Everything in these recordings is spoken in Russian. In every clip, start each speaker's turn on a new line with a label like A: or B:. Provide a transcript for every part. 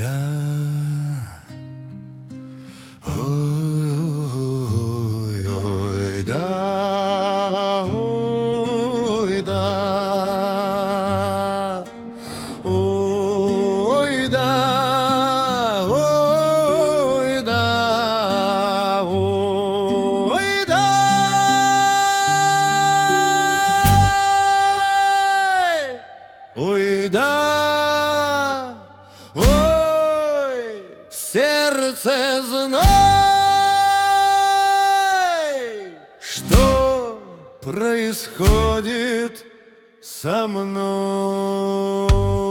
A: да, ой, ой, да, ой, да, ой, да, ой, да, ой, да. Ой, да, ой, сердце, знай, что происходит со мной.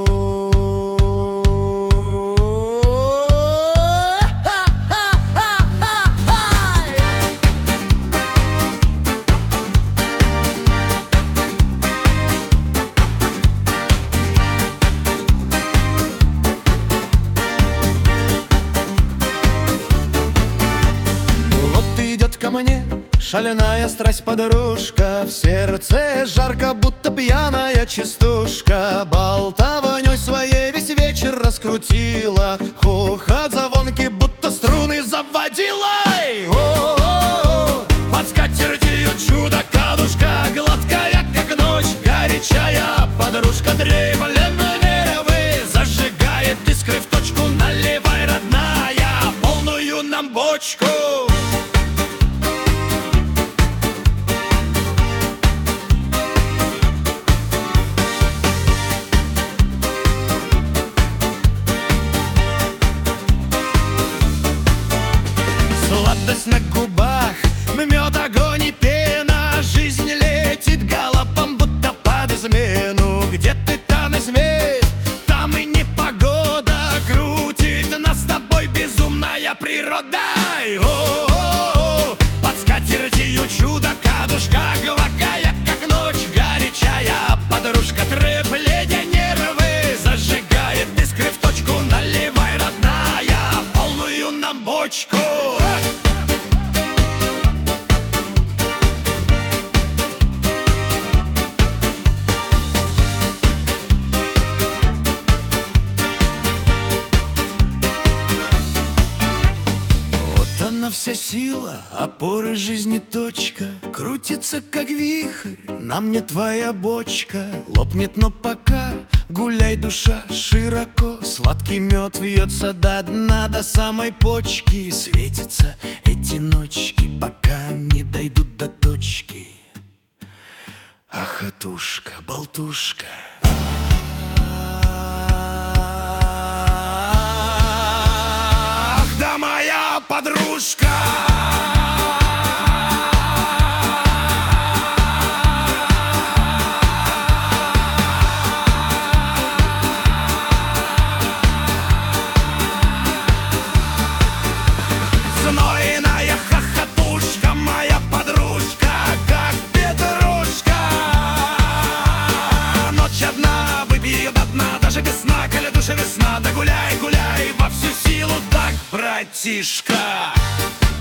A: Ко мне шаленая страсть подружка, в сердце жарко, будто пьяная частушка. Болтовнёй своей весь вечер раскрутила, хохот звонкий, будто струны заводила. О-о-о, под скатертью чудо-кадушка, гладкая, как ночь, горячая подружка. Треплет нервы, зажигает искры в точку. Наливай, родная, полную нам бочку. Сладость на губах, мед, огонь и пена. Жизнь летит галопом, будто под измену. Где ты, там и змей, там и непогода. Крутит нас с тобой безумная природа. О-о-о, под скатертью чудо-кадушка, гладкая, как ночь, горячая подружка. Треплет нервы, зажигает искры в точку. Наливай, родная, полную нам бочку. Она вся сила, опоры жизни точка. Крутится, как вихрь, на мне твоя бочка. Лопнет, но пока гуляй, душа, широко. Сладкий мед вьется до дна, до самой почки. Светятся эти ночки, пока не дойдут до точки. Ахатушка, болтушка. Ах, да моя подружка. Знойная хохотушка, моя подружка, как петрушка. Ночь одна, выпью до дна, даже без сна, коли душа весна. Да гуляй, гуляй во всю силу, так, братишка.